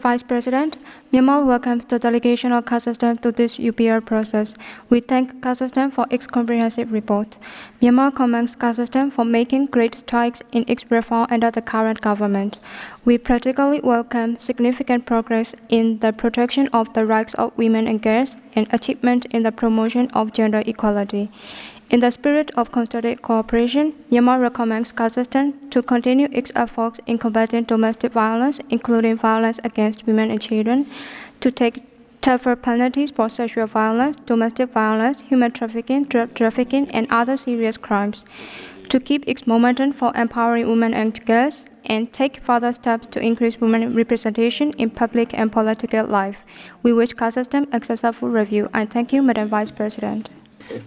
Vice President, Myanmar welcomes the delegation of Kazakhstan to this UPR process. We thank Kazakhstan for its comprehensive report. Myanmar commends Kazakhstan for making great strides in its reform under the current government. We particularly welcome significant progress in the protection of the rights of women and girls and achievement in the promotion of gender equality. In the spirit of constructive cooperation, Myanmar recommends Kazakhstan to continue its efforts in combating domestic violence, including violence against women and children, to take tougher penalties for sexual violence, domestic violence, human trafficking, drug trafficking, and other serious crimes, to keep its momentum for empowering women and girls, and take further steps to increase women representation in public and political life. We wish Kazakhstan a successful review. I thank you, Madam Vice President.